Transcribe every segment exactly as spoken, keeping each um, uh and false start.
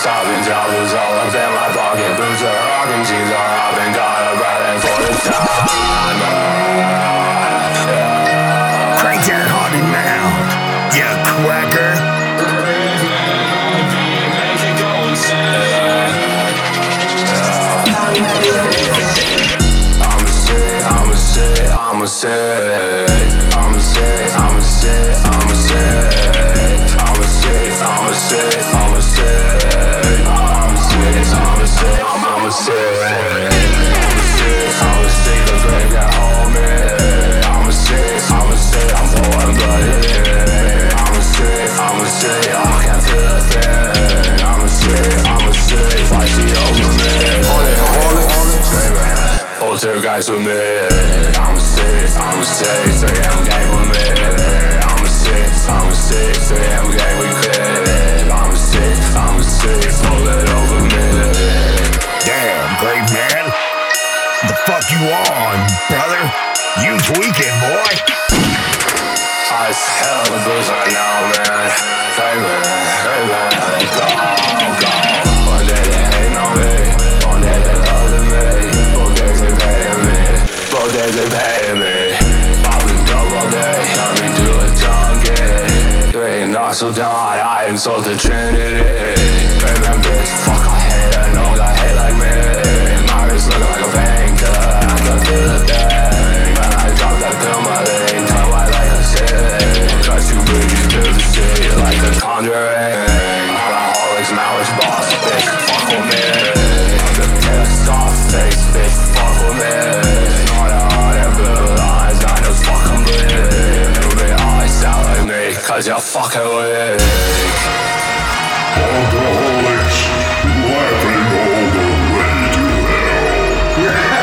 Stopping job was all up in my pocket. Boots are rocking, jeans are up, and got a riding for the time. Crank that haunted now, you quacker. I'ma say, I'ma say, I'ma say, I'ma say, I'ma say, I'ma say, I'ma say, I'ma say, I'ma say, I'ma say, I'ma say, I'ma say, I'ma say the grave that hold me. I'ma say, I'ma say I'm pouring blood in. I'ma say, I'ma say I can't feel a thing. I'ma say, I'ma say fight the over me. Hold it, hold it, hold it, baby. Poltergeist with me. I'ma say, I'ma say, say I'm gang with me. I'ma say, I'ma say, say I'm gang with me. I'ma say, I'ma say, pull it over me. Damn, great man. The fuck you on, brother? You tweaking, boy. Ice hell the booze right now, man. Baby, baby, go, go. One day they hate on me, one day they loving me. Both days they paying me, both days they paying me. Popping dope all day, got me do a junkie. Three knocks so down, I insult the Trinity. Baby, bitch, fuck, I hate her, no, I hate like me. My wrist looking like a banker, I can feel the thing. When I drop that pill, my leg turn white like a shit. Cut you boogies to the city like a conjuring. Alcoholics, marriage boss, bitch, fuck with me. The pissed off face, bitch, fuck with me. All the hard and blue lines, I know fuck I'm bleeding. You be always sound like me, cause you're fucking weak. Alcoholics laughing all the way to hell.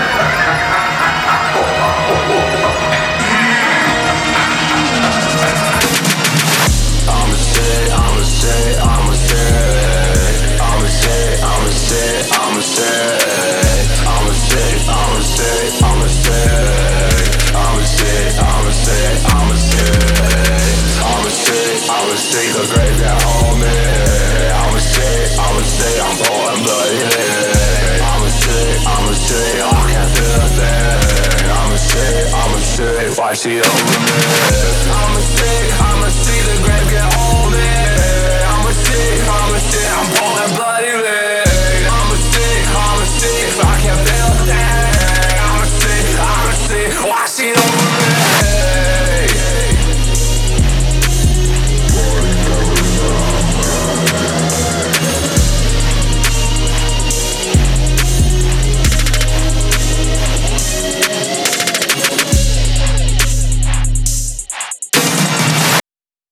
I'ma say, I'ma say, I'ma say, I'ma say, I'ma say, I'ma say, I'ma say, I'ma say, I'ma say, I'ma say, I'ma say, I'ma say, I'ma say, I'ma say the grave that hold me. I'ma say, I'ma say I'm pouring blood in. I'ma say, I'ma say I can't feel a thing. I'ma say, I'ma say why she over me.